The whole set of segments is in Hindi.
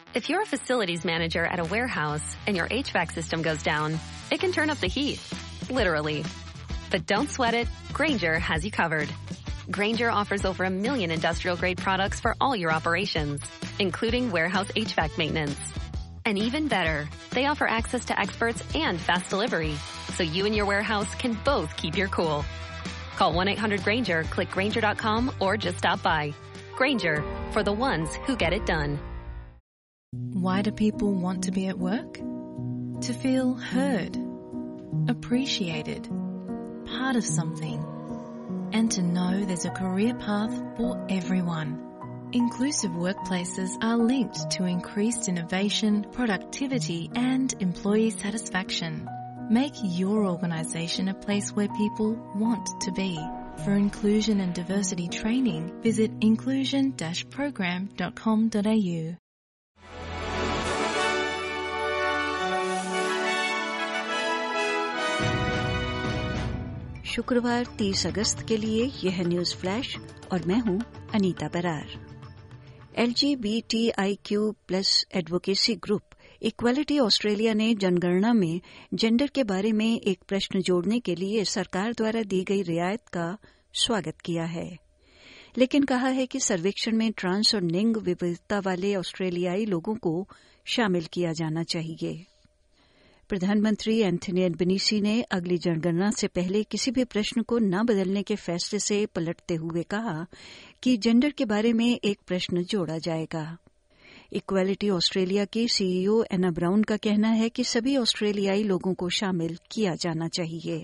If you're a facilities manager at a warehouse and your HVAC system goes down, it can turn up the heat, literally. But don't sweat it, Grainger has you covered. Grainger offers over 1 million industrial-grade products for all your operations, including warehouse HVAC maintenance. And even better, they offer access to experts and fast delivery, so you and your warehouse can both keep your cool. Call 1-800-GRAINGER, click Grainger.com, or just stop by. Grainger, for the ones who get it done. Why do people want to be at work? To feel heard, appreciated, part of something, and to know there's a career path for everyone. Inclusive workplaces are linked to increased innovation, productivity, and employee satisfaction. Make your organisation a place where people want to be. For inclusion and diversity training, visit inclusion-program.com.au. शुक्रवार 30 अगस्त के लिए यह न्यूज फ्लैश और मैं हूं Anita Brar. LGBTIQ+ advocacy group Equality Australia ने जनगणना में जेंडर के बारे में एक प्रश्न जोड़ने के लिए सरकार द्वारा दी गई रियायत का स्वागत किया है, लेकिन कहा है कि सर्वेक्षण में ट्रांस और लिंग विविधता वाले ऑस्ट्रेलियाई लोगों को शामिल किया जाना चाहिए। प्रधानमंत्री एंथनी एल्बनीसी ने अगली जनगणना से पहले किसी भी प्रश्न को न बदलने के फैसले से पलटते हुए कहा कि जेंडर के बारे में एक प्रश्न जोड़ा जाएगा। इक्वालिटी ऑस्ट्रेलिया की CEO एना ब्राउन का कहना है कि सभी ऑस्ट्रेलियाई लोगों को शामिल किया जाना चाहिए।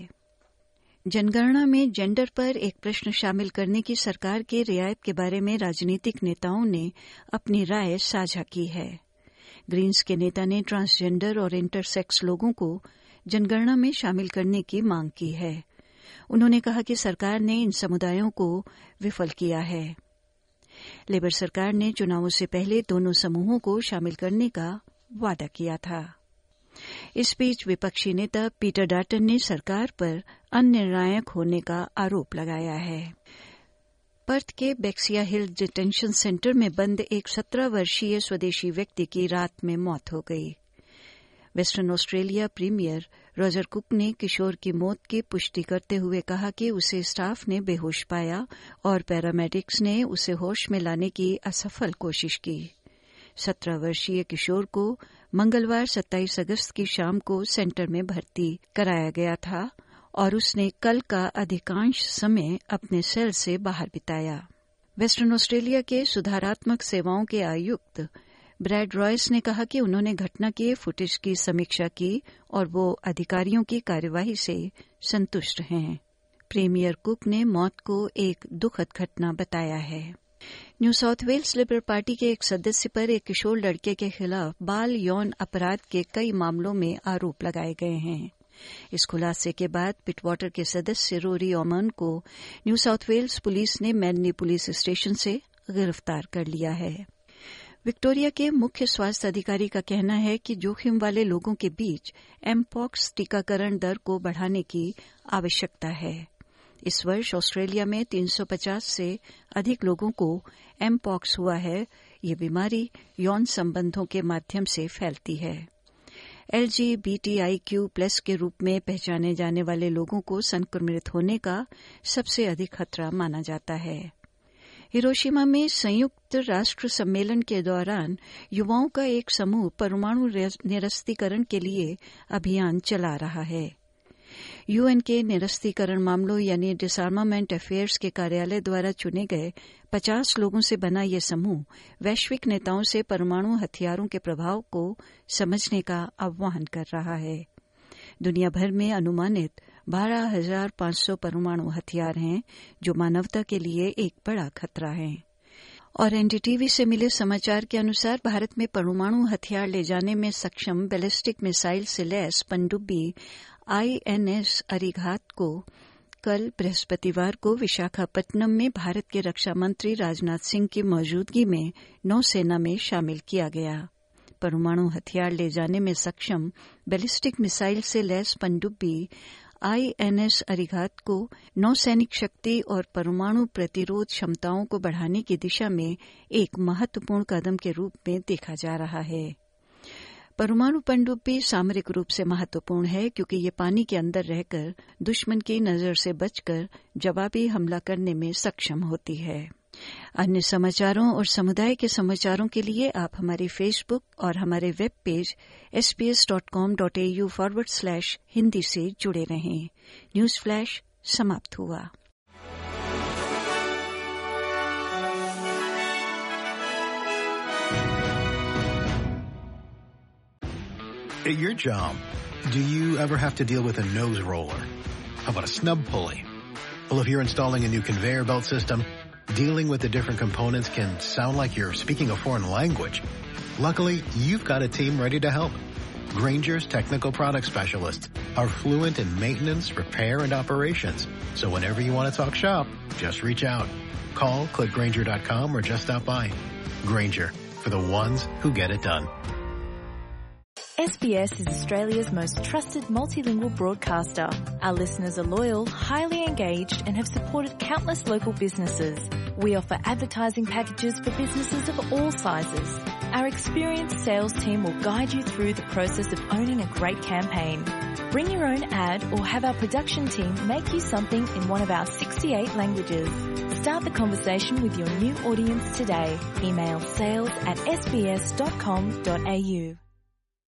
जनगणना में जेंडर पर एक प्रश्न शामिल करने की सरकार की रियायत के बारे में राजनीतिक नेताओं ने अपनी राय साझा की है। ग्रीन्स के नेता ने ट्रांसजेंडर और इंटरसेक्स लोगों को जनगणना में शामिल करने की मांग की है। उन्होंने कहा कि सरकार ने इन समुदायों को विफल किया है। लेबर सरकार ने चुनावों से पहले दोनों समूहों को शामिल करने का वादा किया था। इस बीच विपक्षी नेता पीटर डाटन ने सरकार पर अनिर्णायक होने का आरोप लगाया है। पर्थ के बेक्सिया हिल डिटेंशन सेंटर में बंद एक 17 वर्षीय स्वदेशी व्यक्ति की रात में मौत हो गई। Western Australia premier Roger Cook ने किशोर की मौत की पुष्टि करते हुए कहा कि उसे स्टाफ ने बेहोश पाया और पैरामेडिक्स ने उसे होश में लाने की असफल कोशिश की। 17 वर्षीय किशोर को मंगलवार 27 अगस्त की शाम को सेंटर में भर्ती कराया गया था और उसने कल का अधिकांश समय अपने सेल से बाहर बिताया। वेस्टर्न ऑस्ट्रेलिया के सुधारात्मक सेवाओं के आयुक्त ब्रैड रॉयस ने कहा कि उन्होंने घटना के फुटेज की समीक्षा की और वो अधिकारियों की कार्यवाही से संतुष्ट हैं। प्रीमियर कुक ने मौत को एक दुखद घटना बताया है। New South Wales Liberal Party के एक सदस्य पर एक किशोर लड़के के खिलाफ बाल यौन अपराध के कई मामलों में आरोप लगाए गए हैं। इस खुलासे के बाद पिटवाटर के सदस्य रोरी ओमन को न्यू साउथ वेल्स पुलिस ने मैनली पुलिस स्टेशन से गिरफ्तार कर लिया है। विक्टोरिया के मुख्य स्वास्थ्य अधिकारी का कहना है कि जोखिम वाले लोगों के बीच एमपॉक्स टीकाकरण दर को बढ़ाने की आवश्यकता है। इस वर्ष ऑस्ट्रेलिया में 350 से अधिक लोगों को एमपॉक्स हुआ है। ये बीमारी यौन संबंधों के माध्यम से फैलती है। LGBTIQ+ के रूप में पहचाने जाने वाले लोगों को संक्रमित होने का सबसे अधिक खतरा माना जाता है। हिरोशिमा में संयुक्त राष्ट्र सम्मेलन के दौरान युवाओं का एक समूह परमाणु निरस्तीकरण के लिए अभियान चला रहा है। UN के निरस्तीकरण मामलों यानी डिसआर्मामेंट अफेयर्स के कार्यालय द्वारा चुने गए 50 लोगों से बना ये समूह वैश्विक नेताओं से परमाणु हथियारों के प्रभाव को समझने का आह्वान कर रहा है। दुनिया भर में अनुमानित 12,500 परमाणु हथियार हैं, जो मानवता के लिए एक बड़ा खतरा है। और NDTV से मिले समाचार के अनुसार भारत में परमाणु हथियार ले जाने में सक्षम बैलिस्टिक मिसाइल से लैस पनडुब्बी INS अरिघात को कल बृहस्पतिवार को विशाखापट्टनम में भारत के रक्षा मंत्री राजनाथ सिंह की मौजूदगी में नौसेना में शामिल किया गया। परमाणु हथियार ले जाने में सक्षम बैलिस्टिक मिसाइल से लैस पनडुब्बी INS अरिहंत को नौसैनिक शक्ति और परमाणु प्रतिरोध क्षमताओं को बढ़ाने की दिशा में एक महत्वपूर्ण कदम के रूप में देखा जा रहा है। परमाणु पनडुब्बी सामरिक रूप से महत्वपूर्ण है क्योंकि ये पानी के अंदर रहकर दुश्मन की नजर से बचकर जवाबी हमला करने में सक्षम होती है। अन्य समाचारों और समुदाय के समाचारों के लिए आप हमारे फेसबुक और हमारे वेब पेज sbs.com.au/hindi से जुड़े रहें। न्यूज फ्लैश समाप्त हुआ। At your job, do you ever have to deal with a nose roller? How about a snub pulley? Well, if you're installing a new conveyor belt system, dealing with the different components can sound like you're speaking a foreign language. Luckily, you've got a team ready to help. Grainger's technical product specialists are fluent in maintenance, repair, and operations. So whenever you want to talk shop, just reach out. Call, click Grainger.com, or just stop by. Grainger, for the ones who get it done. SBS is Australia's most trusted multilingual broadcaster. Our listeners are loyal, highly engaged, and have supported countless local businesses. We offer advertising packages for businesses of all sizes. Our experienced sales team will guide you through the process of owning a great campaign. Bring your own ad or have our production team make you something in one of our 68 languages. Start the conversation with your new audience today. Email sales@sbs.com.au.